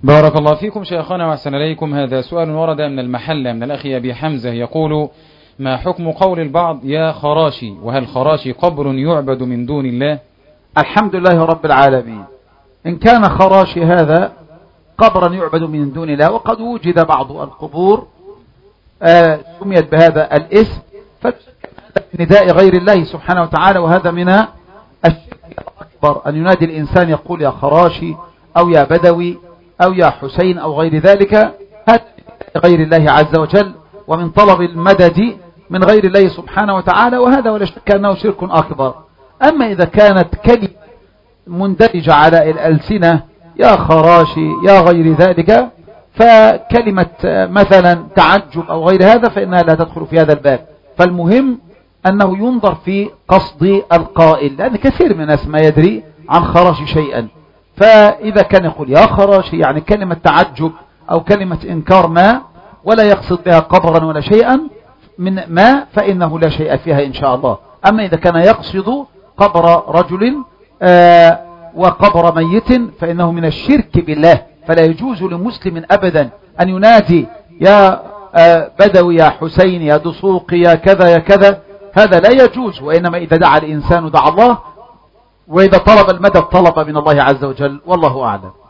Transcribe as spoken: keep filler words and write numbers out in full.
بارك الله فيكم شيخنا وأحسن إليكم. هذا سؤال ورد من المحلة من الأخ أبي حمزة يقول: ما حكم قول البعض يا خراشي؟ وهل خراشي قبر يعبد من دون الله؟ الحمد لله رب العالمين. إن كان خراشي هذا قبرا يعبد من دون الله، وقد وجد بعض القبور آه سميت بهذا الاسم، فنداء غير الله سبحانه وتعالى، وهذا من الشرك الأكبر أن ينادي الإنسان يقول يا خراشي أو يا بدوي أو يا حسين أو غير ذلك، هذا غير الله عز وجل ومن طلب المدد من غير الله سبحانه وتعالى، وهذا ولا شك أنه شرك أكبر. أما إذا كانت كلمة مندرجة على الألسنة يا خراشي يا غير ذلك، فكلمة مثلا تعجب أو غير هذا فإنها لا تدخل في هذا الباب. فالمهم أنه ينظر في قصد القائل، لأن كثير من الناس ما يدري عن خراشي شيئا، فإذا كان يقول يا خراشي يعني كلمة تعجب أو كلمة إنكار ما، ولا يقصد بها قبرا ولا شيئا من ما، فإنه لا شيء فيها إن شاء الله. أما إذا كان يقصد قبر رجل آه وقبر ميت فإنه من الشرك بالله، فلا يجوز لمسلم أبدا أن ينادي يا آه بدوي يا حسين يا دسوقي يا كذا يا كذا، هذا لا يجوز. وإنما إذا دعا الإنسان دعا الله، وإذا طلب المدد طلب من الله عز وجل، والله أعلم.